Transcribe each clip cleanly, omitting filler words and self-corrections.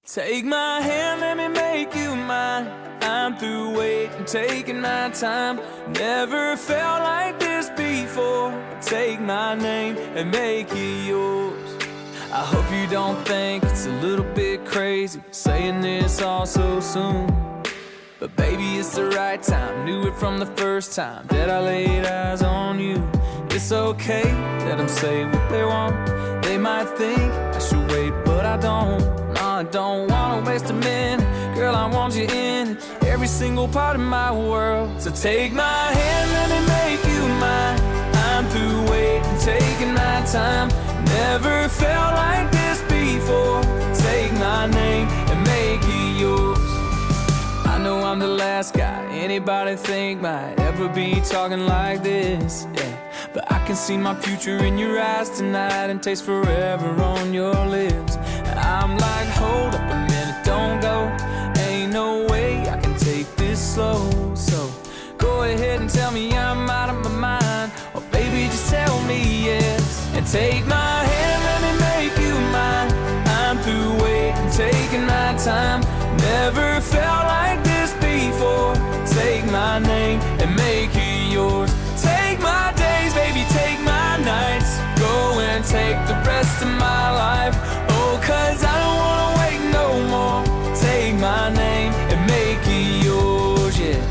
Take my hand, let me make you mine. I'm through waiting, taking my time. Never felt like this before. Take my name and make it yours. I hope you don't think it's a little bit crazy saying this all so soon. But baby, it's the right time. Knew it from the first time that I laid eyes on you. It's okay, let them say what they want. They might think I should wait, but I don't. No, I don't wanna waste a minute. Girl, I want you in every single part of my world. So take my hand, let me make you mine. I'm through waiting, taking my time. Never felt like this before. Take my name and make it yours. I know I'm the last guy anybody think might ever be talking like this, yeah. But I can see my future in your eyes tonight and taste forever on your lips. And I'm like, hold up a minute, don't go. Ain't no way I can take this slow. So go ahead and tell me I'm out of my mind, or baby, just tell me yes. And take my hand, let me make you mine. I'm through waiting, taking my time. Never felt like this before. Take my name and make it yours. Take my days, baby, take my nights. Go and take the rest of my life. Oh, 'cause I don't wanna wait no more. Take my name and make it yours, yeah.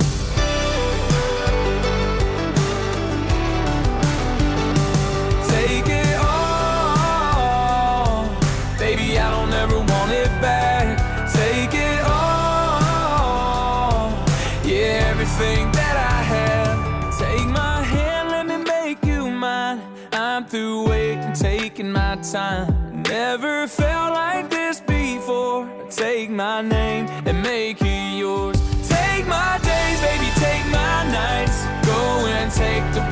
Take it all, baby, I don't ever want it back. Take it all, yeah, everything that I have. Take my hand, let me make you mine. I'm through waiting, taking my time. Never felt like this before. Take my name and make it yours. Take my days, baby, take my nights. Go and take the